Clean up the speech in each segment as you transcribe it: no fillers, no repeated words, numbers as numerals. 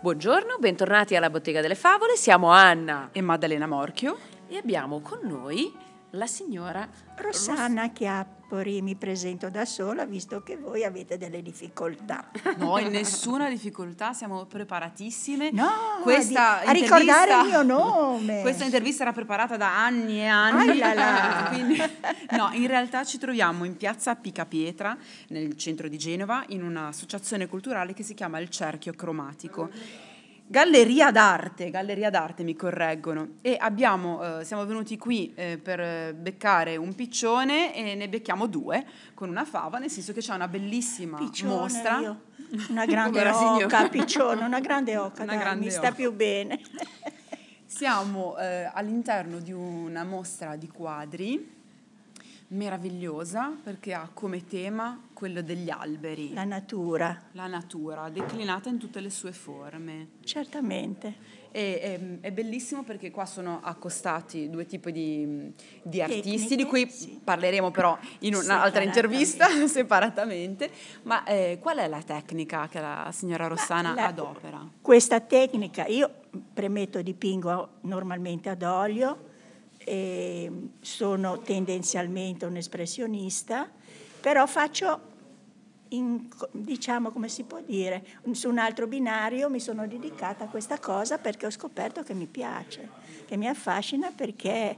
Buongiorno, bentornati alla Bottega delle Favole, siamo Anna e Maddalena Morchio e abbiamo con noi la signora Rossana Chiappori. Mi presento da sola visto che voi avete delle difficoltà. Noi nessuna difficoltà, siamo preparatissime. No, a ricordare il mio nome. Questa intervista era preparata da anni e anni. Quindi, no, in realtà ci troviamo in piazza Picapietra, nel centro di Genova, in un'associazione culturale che si chiama Il Cerchio Cromatico. Galleria d'arte, mi correggono, e siamo venuti qui per beccare un piccione e ne becchiamo due con una fava, nel senso che c'è una bellissima mostra. Io. Una grande oca, piccione, una grande oca, mi sta più bene. Siamo all'interno di una mostra di quadri meravigliosa perché ha come tema quello degli alberi. La natura, declinata in tutte le sue forme. Certamente. È bellissimo perché qua sono accostati due tipi di artisti, di cui parleremo però in un'altra intervista separatamente. Ma qual è la tecnica che la signora Rossana adopera? Questa tecnica, io premetto, dipingo normalmente ad olio, e sono tendenzialmente un espressionista, però faccio, diciamo, come si può dire, su un altro binario mi sono dedicata a questa cosa perché ho scoperto che mi piace, che mi affascina, perché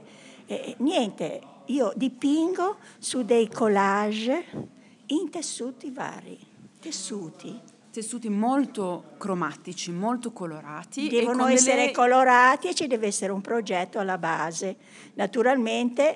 io dipingo su dei collage in tessuti vari, tessuti molto cromatici, molto colorati. Devono essere colorati e ci deve essere un progetto alla base. Naturalmente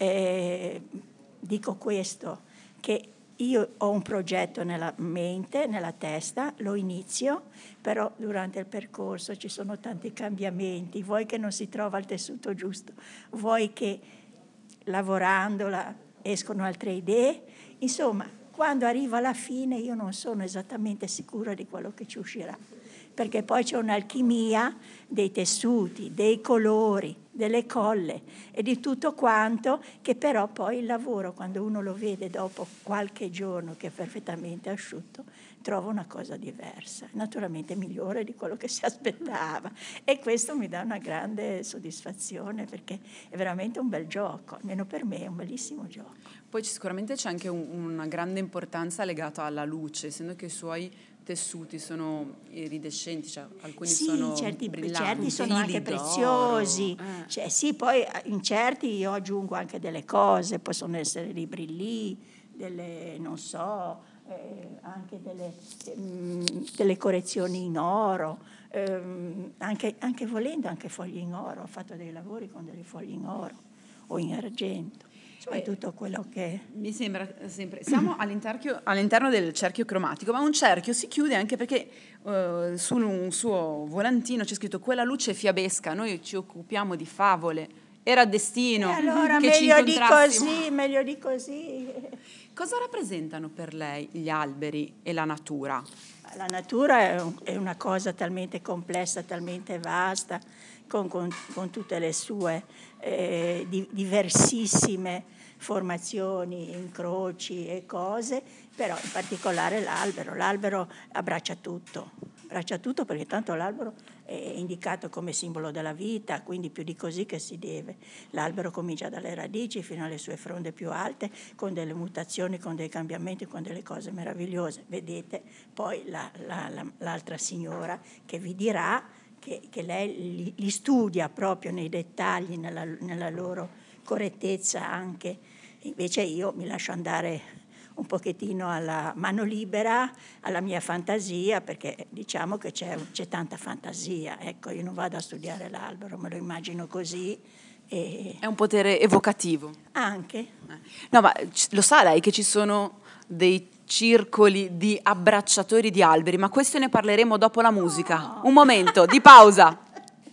dico questo, che io ho un progetto nella mente, nella testa, lo inizio, però durante il percorso ci sono tanti cambiamenti, vuoi che non si trova il tessuto giusto, vuoi che lavorandola escono altre idee, insomma. Quando arrivo alla fine io non sono esattamente sicura di quello che ci uscirà, perché poi c'è un'alchimia dei tessuti, dei colori, delle colle e di tutto quanto, che però poi il lavoro, quando uno lo vede dopo qualche giorno che è perfettamente asciutto, trova una cosa diversa, naturalmente migliore di quello che si aspettava, e questo mi dà una grande soddisfazione perché è veramente un bel gioco, almeno per me è un bellissimo gioco. Poi sicuramente c'è anche una grande importanza legata alla luce, essendo che i suoi tessuti sono iridescenti, cioè alcuni sono brillanti. Certi sono anche preziosi, poi in certi io aggiungo anche delle cose, possono essere dei brilli, delle, non so, anche delle correzioni in oro, anche volendo anche fogli in oro, ho fatto dei lavori con delle foglie in oro o in argento. È tutto quello che mi sembra sempre. Siamo all'interno del cerchio cromatico, ma un cerchio si chiude anche perché su un suo volantino c'è scritto: quella luce fiabesca, noi ci occupiamo di favole, era destino allora, che ci incontrassimo. Meglio di così. Cosa rappresentano per lei gli alberi e la natura? La natura è una cosa talmente complessa, talmente vasta, con tutte le sue diversissime formazioni, incroci e cose, però in particolare l'albero abbraccia tutto perché tanto l'albero è indicato come simbolo della vita, quindi più di così che si deve. L'albero comincia dalle radici fino alle sue fronde più alte, con delle mutazioni, con dei cambiamenti, con delle cose meravigliose. Vedete poi l'altra signora che vi dirà che lei li studia proprio nei dettagli, nella loro correttezza anche. Invece io mi lascio andare un pochettino alla mano libera, alla mia fantasia, perché diciamo che c'è tanta fantasia. Ecco, io non vado a studiare l'albero, me lo immagino così. È un potere evocativo. Anche. No, ma lo sa lei che ci sono dei circoli di abbracciatori di alberi, ma questo ne parleremo dopo la musica. No. Un momento di pausa.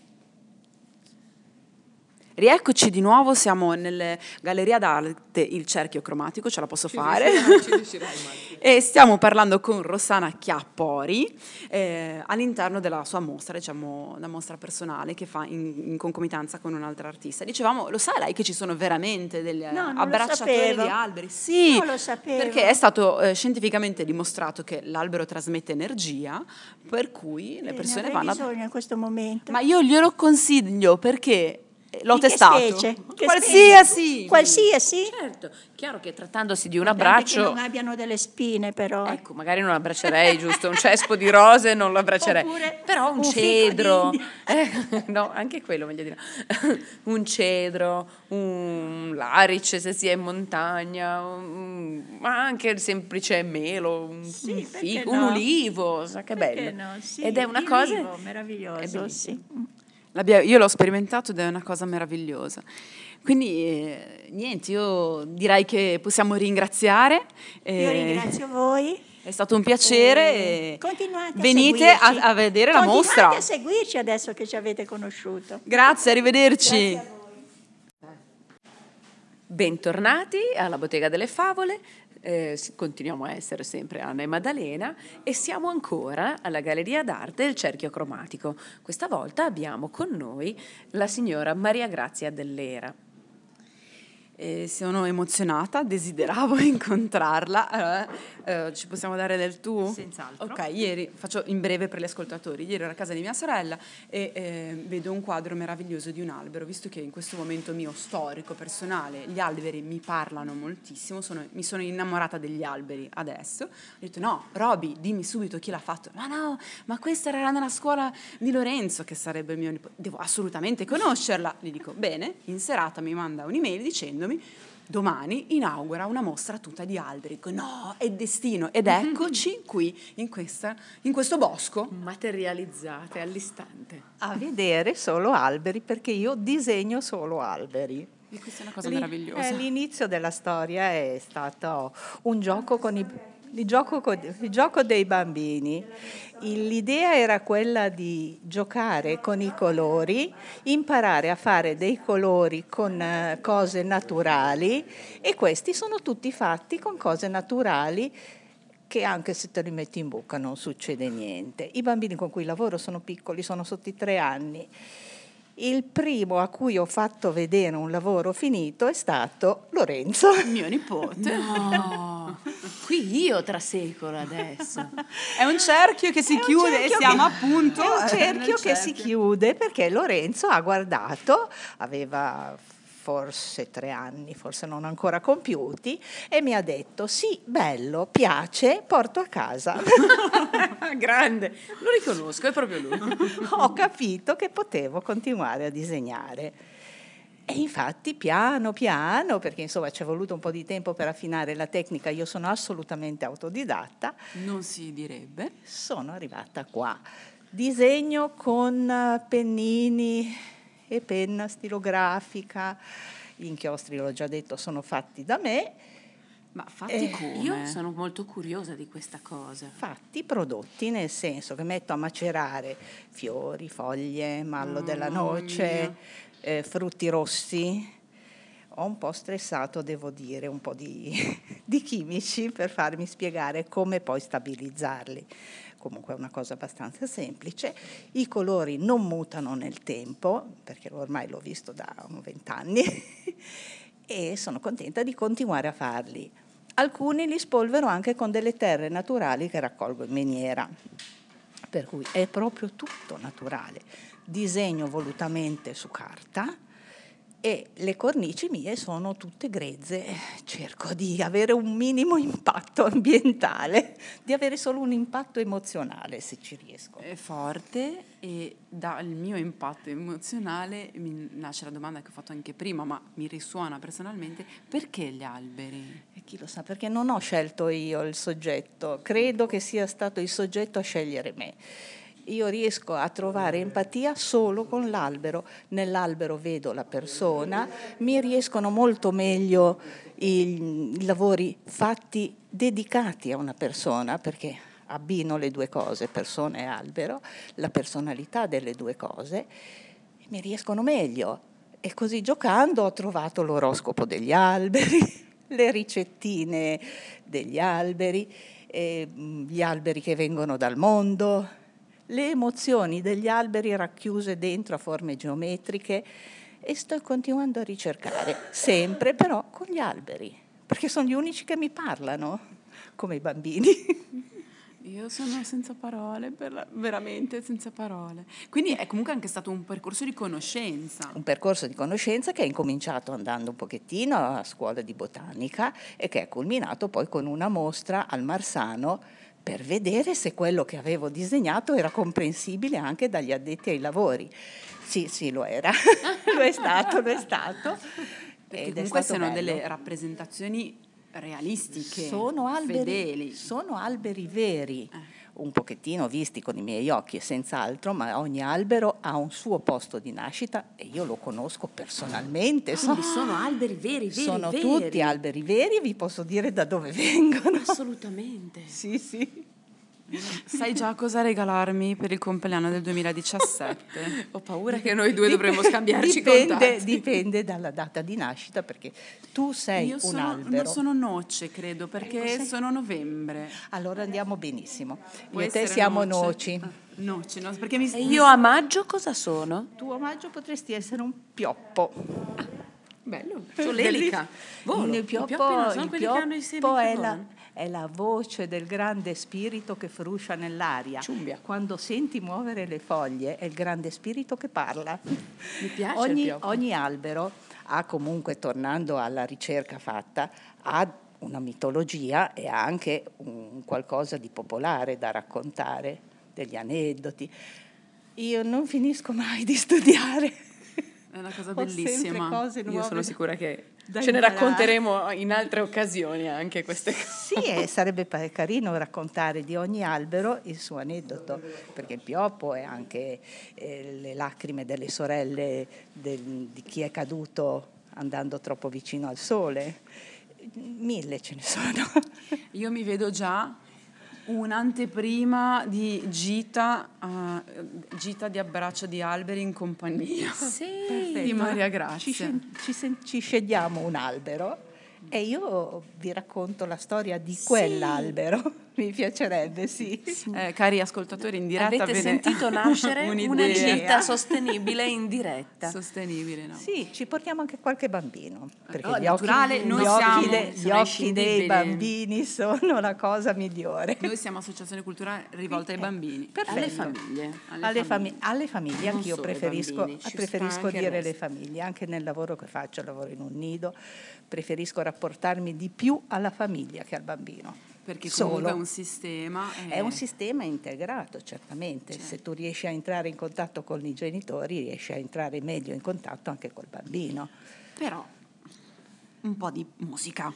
Rieccoci di nuovo, siamo nella Galleria d'arte Il Cerchio Cromatico, ce la posso fare? Ci riuscirai, E stiamo parlando con Rossana Chiappori all'interno della sua mostra, diciamo una mostra personale che fa in concomitanza con un'altra artista. Dicevamo, lo sa lei che ci sono veramente degli No, non lo abbracciatori sapevo. di alberi? Sì, Non lo sapevo. perché è stato scientificamente dimostrato che l'albero trasmette energia, per cui le persone ne avrei vanno bisogno in questo momento. Ma io glielo consiglio perché l'ho Di che testato. specie? Che Qualsiasi. Qualsiasi? Certo, chiaro che trattandosi di un Guardate abbraccio, che non abbiano delle spine, però. ecco, magari non abbraccerei, giusto, un cespo di rose non lo abbraccerei, Oppure però un un fico cedro, d'India. no, anche quello meglio di no, un cedro, un larice se si è in montagna, ma anche il semplice melo, un Sì, perché fico, no? un ulivo, sa che Perché bello. no? Sì, Ed è una il cosa vivo, è meraviglioso, bellissimo. sì. Io l'ho sperimentato ed è una cosa meravigliosa. Quindi, niente, io direi che possiamo ringraziare. Io ringrazio voi. È stato un piacere. E Continuate venite a seguirci. a vedere la mostra. Continuate a seguirci adesso che ci avete conosciuto. Grazie, arrivederci. Grazie a voi. Bentornati alla Bottega delle Favole, continuiamo a essere sempre Anna e Maddalena e siamo ancora alla Galleria d'Arte del Cerchio Cromatico. Questa volta abbiamo con noi la signora Maria Grazia Dell'Era. Sono emozionata, desideravo incontrarla. Allora, ci possiamo dare del tu? Senz'altro. Ok, ieri, faccio in breve per gli ascoltatori, ieri ero a casa di mia sorella e vedo un quadro meraviglioso di un albero, visto che in questo momento mio storico, personale, gli alberi mi parlano moltissimo, mi sono innamorata degli alberi adesso. Ho detto no, Roby, dimmi subito chi l'ha fatto. Ma no, ma questa era nella scuola di Lorenzo, che sarebbe il mio nipote, devo assolutamente conoscerla. Gli dico, bene, in serata mi manda un'email dicendomi domani inaugura una mostra tutta di alberi. Dico, no, è destino. Ed eccoci qui in questo bosco. Materializzate all'istante. A vedere solo alberi, perché io disegno solo alberi. E questa è una cosa meravigliosa. L'inizio della storia è stato un gioco con il gioco dei bambini. L'idea era quella di giocare con i colori, imparare a fare dei colori con cose naturali, e questi sono tutti fatti con cose naturali che anche se te li metti in bocca non succede niente. I bambini con cui lavoro sono piccoli, sono sotto i 3 anni. Il primo a cui ho fatto vedere un lavoro finito è stato Lorenzo. Mio nipote. No, qui io trasecolo adesso. È un cerchio che si chiude e siamo appunto È un nel cerchio che si cerchio. chiude perché Lorenzo ha guardato, aveva forse 3 anni, forse non ancora compiuti, e mi ha detto sì, bello, piace, porto a casa. Grande, lo riconosco, è proprio lui. Ho capito che potevo continuare a disegnare. E infatti piano piano, perché insomma ci è voluto un po' di tempo per affinare la tecnica, io sono assolutamente autodidatta, Non si direbbe. sono arrivata qua. Disegno con pennini e penna stilografica, gli inchiostri, l'ho già detto, sono fatti da me, Ma fatti come? Io sono molto curiosa di questa cosa. fatti prodotti, nel senso che metto a macerare fiori, foglie, mallo della noce, frutti rossi. Ho un po' stressato, devo dire, un po' di chimici per farmi spiegare come poi stabilizzarli. Comunque è una cosa abbastanza semplice. I colori non mutano nel tempo, perché ormai l'ho visto da 20 anni, e sono contenta di continuare a farli. Alcuni li spolvero anche con delle terre naturali che raccolgo in miniera, per cui è proprio tutto naturale. Disegno volutamente su carta e le cornici mie sono tutte grezze. Cerco di avere un minimo impatto ambientale, di avere solo un impatto emozionale, se ci riesco. È forte, e dal mio impatto emozionale mi nasce la domanda che ho fatto anche prima, ma mi risuona personalmente: perché gli alberi? E chi lo sa, perché non ho scelto io il soggetto, credo che sia stato il soggetto a scegliere me. Io riesco a trovare empatia solo con l'albero. Nell'albero vedo la persona, mi riescono molto meglio i lavori fatti dedicati a una persona, perché abbino le due cose, persona e albero, la personalità delle due cose, e mi riescono meglio. E così giocando ho trovato l'oroscopo degli alberi. le ricettine degli alberi, gli alberi che vengono dal mondo, le emozioni degli alberi racchiuse dentro a forme geometriche, e sto continuando a ricercare, sempre però con gli alberi, perché sono gli unici che mi parlano, come i bambini. Io sono senza parole, veramente senza parole. Quindi è comunque anche stato un percorso di conoscenza. Un percorso di conoscenza che è incominciato andando un pochettino a scuola di botanica e che è culminato poi con una mostra al Marsano per vedere se quello che avevo disegnato era comprensibile anche dagli addetti ai lavori. Sì, lo era, lo è stato. Perché comunque sono delle rappresentazioni realistiche, fedeli. Sono alberi veri, un pochettino visti con i miei occhi, senz'altro, ma ogni albero ha un suo posto di nascita e io lo conosco personalmente. Quindi sono alberi veri. Sono tutti alberi veri e vi posso dire da dove vengono. Assolutamente. Sì. Sai già cosa regalarmi per il compleanno del 2017? Ho paura che noi due dovremmo scambiarci contatti. Dipende dalla data di nascita, perché tu sei un albero. Io sono noce, credo, perché sono novembre. Allora andiamo benissimo. Può Io e te essere siamo noce. noci. No, perché E io a maggio cosa sono? Tu a maggio potresti essere un pioppo. Bello, solelica. Il pioppi non sono quelli che hanno i semi che volano. È la voce del grande spirito che fruscia nell'aria. Ciumbia. Quando senti muovere le foglie è il grande spirito che parla. Mi piace il pioppo. Ogni albero ha comunque, tornando alla ricerca fatta, ha una mitologia e ha anche un qualcosa di popolare da raccontare, degli aneddoti. Io non finisco mai di studiare. È una cosa Ho bellissima. sempre cose nuove. Io sono sicura che da ce ne imparare. racconteremo in altre occasioni anche queste cose. Sì, sarebbe carino raccontare di ogni albero il suo aneddoto, perché il pioppo è anche le lacrime delle sorelle di chi è caduto andando troppo vicino al sole. 1000 ce ne sono. Io mi vedo già un'anteprima di gita di abbraccio di alberi in compagnia di Maria Grazia. Ci scegliamo un albero e io vi racconto la storia di quell'albero. Mi piacerebbe, sì. Cari ascoltatori, in diretta avete sentito nascere una gita sostenibile in diretta. Sostenibile, no? Sì, ci portiamo anche qualche bambino, perché No, gli naturale, noi siamo gli occhi dei bambini sono la cosa migliore. Noi siamo associazione culturale rivolta ai bambini. Perfetto. Alle famiglie. Alle famiglie, Non anch'io solo ai preferisco bambini, ci sta anche il dire resto. le famiglie, anche nel lavoro che faccio, lavoro in un nido, preferisco rapportarmi di più alla famiglia che al bambino. Perché comunque è un sistema. È un sistema integrato, certamente. Certo. Se tu riesci a entrare in contatto con i genitori, riesci a entrare meglio in contatto anche col bambino. Però un po' di musica.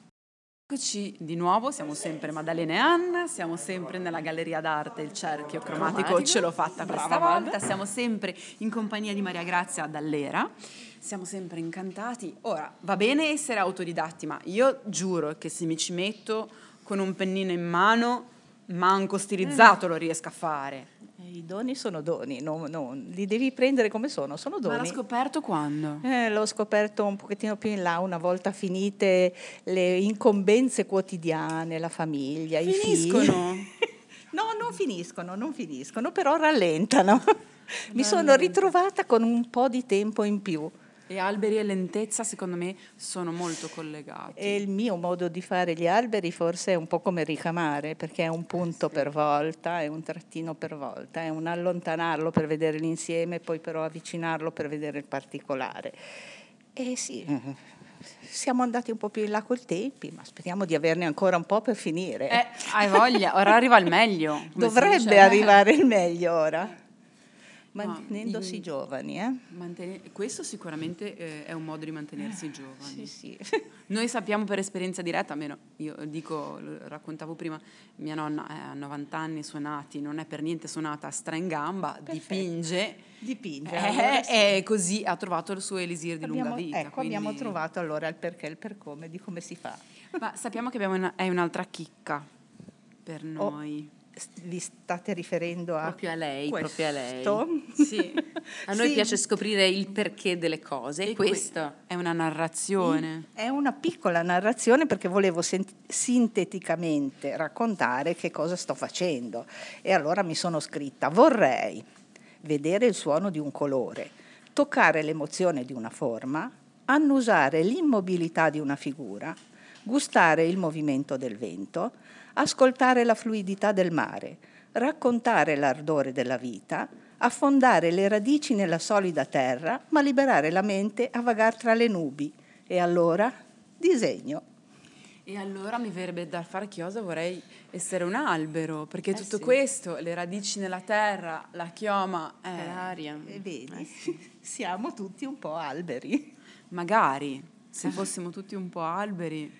Eccoci di nuovo, siamo sempre Maddalena e Anna, siamo sempre nella Galleria d'Arte Il Cerchio Cromatico, ce l'ho fatta questa volta, siamo sempre in compagnia di Maria Grazia Dall'Era, siamo sempre incantati. Ora, va bene essere autodidatti, ma io giuro che se mi ci metto con un pennino in mano, manco stilizzato lo riesco a fare. I doni sono doni, li devi prendere come sono doni. Ma l'ha scoperto quando? L'ho scoperto un pochettino più in là, una volta finite le incombenze quotidiane, la famiglia, i figli. Finiscono? No, non finiscono, però rallentano. Mi sono ritrovata con un po' di tempo in più. E alberi e lentezza, secondo me, sono molto collegati. E il mio modo di fare gli alberi forse è un po' come ricamare, perché è un punto per volta, è un trattino per volta, è un allontanarlo per vedere l'insieme, poi però avvicinarlo per vedere il particolare. E sì, siamo andati un po' più in là col tempi, ma speriamo di averne ancora un po' per finire. Hai voglia, ora arriva il meglio. come si Dovrebbe dice. arrivare il meglio ora. Mantenendosi giovani, Questo sicuramente è un modo di mantenersi giovani. Sì. Noi sappiamo per esperienza diretta, almeno io raccontavo prima, mia nonna ha 90 anni, suonati, non è per niente suonata stra in gamba, dipinge. Allora sì. E così ha trovato il suo elisir di lunga vita. Ecco, abbiamo trovato allora il perché, il per come, di come si fa. Ma sappiamo che è un'altra chicca per noi. vi state riferendo a Proprio a lei, questo? proprio a lei. Sì. A noi Sì. piace scoprire il perché delle cose, e questo È una narrazione. È una piccola narrazione perché volevo sinteticamente raccontare che cosa sto facendo, e allora mi sono scritta: vorrei vedere il suono di un colore, toccare l'emozione di una forma, annusare l'immobilità di una figura, gustare il movimento del vento, ascoltare la fluidità del mare, raccontare l'ardore della vita, affondare le radici nella solida terra, ma liberare la mente a vagar tra le nubi. E allora disegno. E allora mi verrebbe da fare chiosa, vorrei essere un albero, perché tutto sì. questo, le radici nella terra, la chioma, l'aria. E vedi, siamo tutti un po' alberi. magari se fossimo tutti un po' alberi.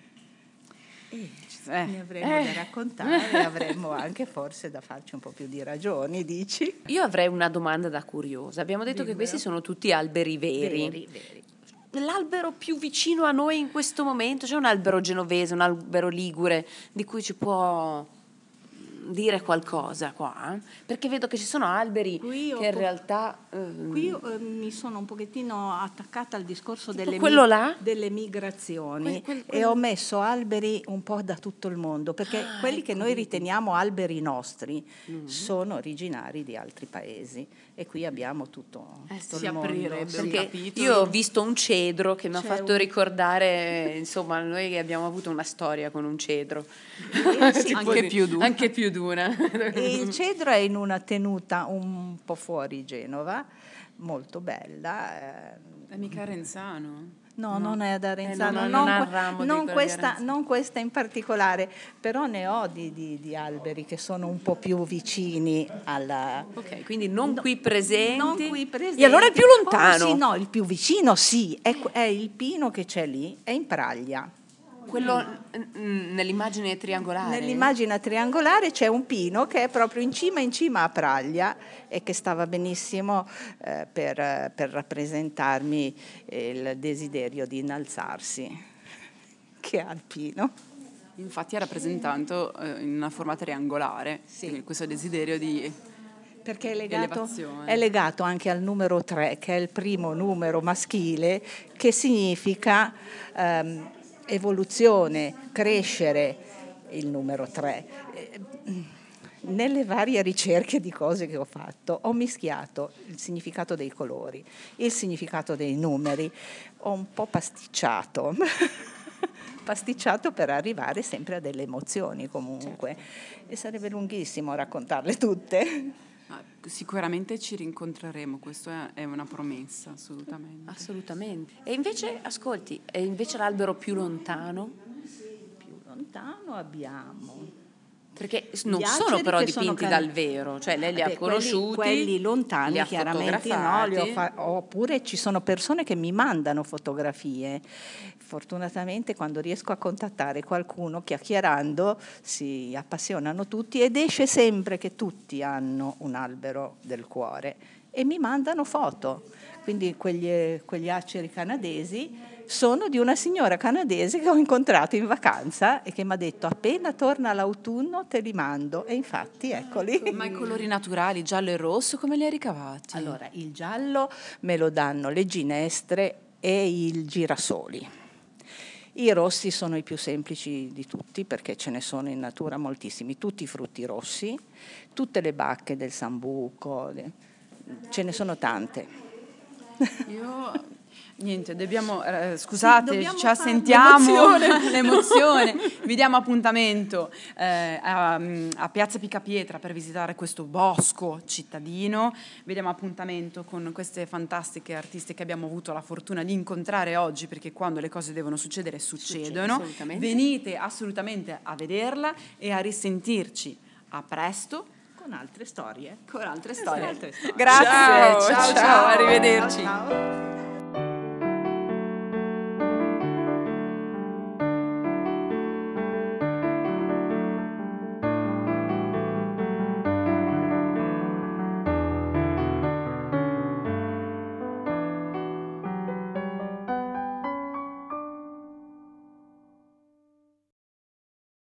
Ne avremmo da raccontare e avremmo anche forse da farci un po' più di ragioni, dici? Io avrei una domanda da curiosa. Abbiamo detto che questi sono tutti alberi veri. Veri. L'albero più vicino a noi in questo momento, c'è un albero genovese, un albero ligure di cui ci può dire qualcosa qua? Perché vedo che ci sono alberi Qui ho che in po- realtà... Qui mi sono un pochettino attaccata al discorso delle, quello là? delle migrazioni Quel- e ho messo alberi un po' da tutto il mondo, perché quelli che noi riteniamo alberi nostri sono originari di altri paesi, e qui abbiamo tutto si il mondo. aprirebbe Sì. un Perché capitolo. io ho visto un cedro che mi ha C'è fatto un- ricordare, insomma, noi abbiamo avuto una storia con un cedro. Sì, anche più d'una. Anche più d'una. E il cedro è in una tenuta un po' fuori Genova, molto bella. È mica Renzano? No, non è ad Arenzano, non ha il ramo di non quello di questa, Arenzano. non questa in particolare, però ne ho di alberi che sono un po' più vicini alla... Ok, quindi non qui presenti. Non qui presenti. E allora il più lontano. Oh, sì, no, il più vicino sì, è il pino che c'è lì, è in Praglia. Quello nell'immagine triangolare. Nell'immagine triangolare c'è un pino che è proprio in cima a Praglia, e che stava benissimo per rappresentarmi il desiderio di innalzarsi che ha il pino. Infatti è rappresentato in una forma triangolare, quindi questo desiderio di... Perché elevazione. è legato anche al numero 3, che è il primo numero maschile, che significa evoluzione, crescere, il numero 3. Nelle varie ricerche di cose che ho fatto ho mischiato il significato dei colori, il significato dei numeri, ho un po' pasticciato per arrivare sempre a delle emozioni comunque, e sarebbe lunghissimo raccontarle tutte. Sicuramente ci rincontreremo, questa è una promessa, assolutamente. Assolutamente. E invece, ascolti, e invece l'albero più lontano? Più lontano abbiamo... Perché non Gli sono aceri però che sono dipinti dal vero, cioè lei li ha Beh, conosciuti. quelli lontani li ha chiaramente no, fotografati. oppure ci sono persone che mi mandano fotografie. Fortunatamente quando riesco a contattare qualcuno, chiacchierando, si appassionano tutti, ed esce sempre che tutti hanno un albero del cuore e mi mandano foto. Quindi quegli aceri canadesi sono di una signora canadese che ho incontrato in vacanza e che mi ha detto: appena torna l'autunno te li mando, e infatti eccoli. Ma i colori naturali, giallo e rosso, come li hai ricavati? Allora, il giallo me lo danno le ginestre e il girasoli. I rossi sono i più semplici di tutti, perché ce ne sono in natura moltissimi, tutti i frutti rossi, tutte le bacche del sambuco, ce ne sono tante. Niente, dobbiamo, scusate, dobbiamo ci fare assentiamo, l'emozione. Vi diamo appuntamento a Piazza Picapietra per visitare questo bosco cittadino. Vi diamo appuntamento con queste fantastiche artiste che abbiamo avuto la fortuna di incontrare oggi, perché quando le cose devono succedere, succedono. Assolutamente. Venite assolutamente a vederla e a risentirci. A presto. Con altre storie. Con altre storie. Altre storie. Grazie, ciao, Ciao, arrivederci. Ciao.